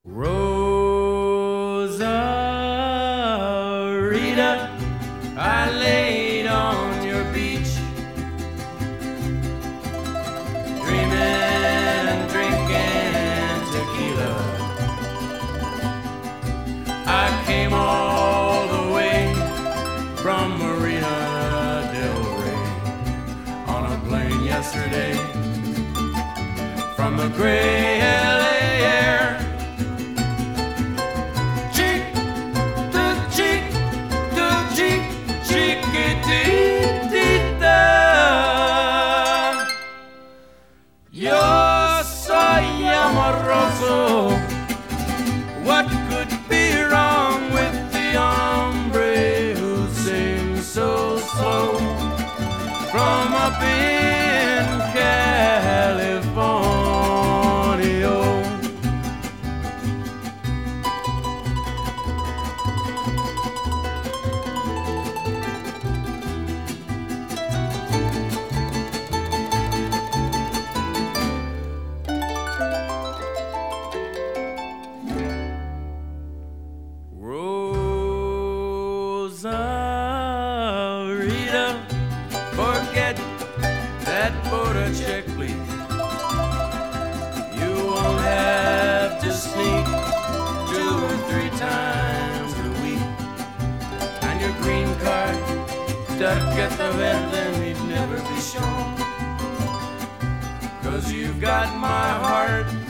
Rosarita, I laid on your beach, dreaming and drinking tequila. I came all the way from Marina del Rey on a plane yesterday from the gray LA air. Yo soy amoroso. What could be wrong with the hombre who sings so slow from up in California? Rosarita, forget that border check, please. You won't have to sneak 2 or 3 times a week, and your green card stuck at the then he'd never be shown. 'Cause you've got my heart